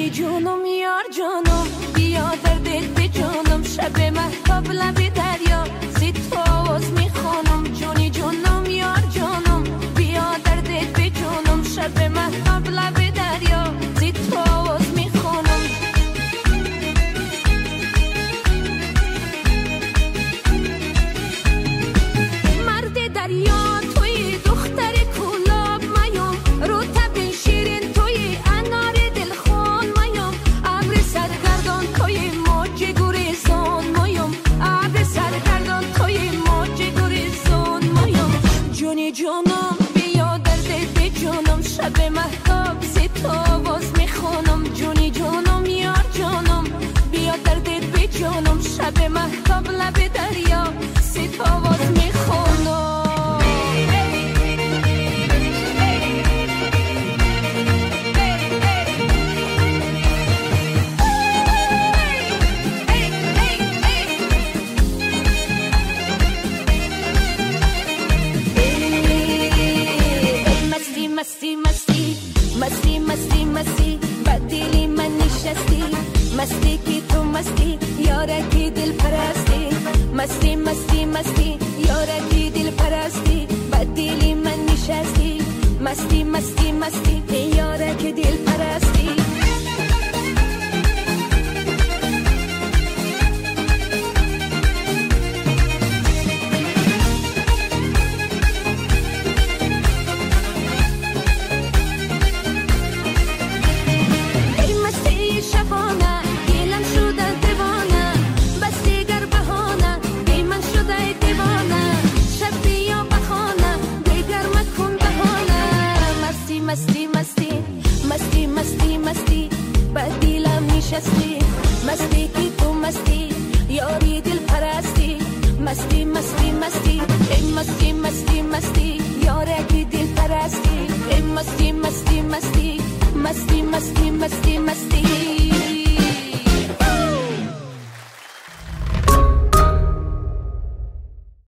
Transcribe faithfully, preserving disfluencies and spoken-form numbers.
جونی جونم یار جانم بیا در دل به جانم شب مهتاب لب دریا زی تو آواز میخوانم جونی جونم یار جانم بیا در دل به جانم شب مهتاب لب دریا زی تو آواز میخوانم مرد دریا توی دختر کلاب میم رو تبین شیرین توی انار دلخوان میم ابر سرگردان توی موج گریزان میم ابر سرگردان توی موج گریزان میم جونی جانم بیا در دل به جانم شب مهتاب زی تو آواز میخوانم جونی جانم یار جانم بیا در دل به جانم شب مهتاب لب دریا زی تو آواز میخوانم مستی مستی مستی مستی مستی بدلی من نشستی مستی کی تو مستی یاره کی دل پرستی مستی مستی مستی یاره کی دل پرستی بدلی من نشستی مستی مستی مستی یاره کی دل پرستی شبانه گیلم شده دیوانه بس دیگر بهانه بی من شده دیوانه شب بیا بخانه دیگر مکن بهانه مستی مستی مستی مستی مستی مستی به دیلم نشستی مستی کی تو مستی یاری دل پرستی مستی مستی مستی ای مستی مستی مستی یاره کی دل پرستی ای مستی مستی مستی مستی مستی مستی مستی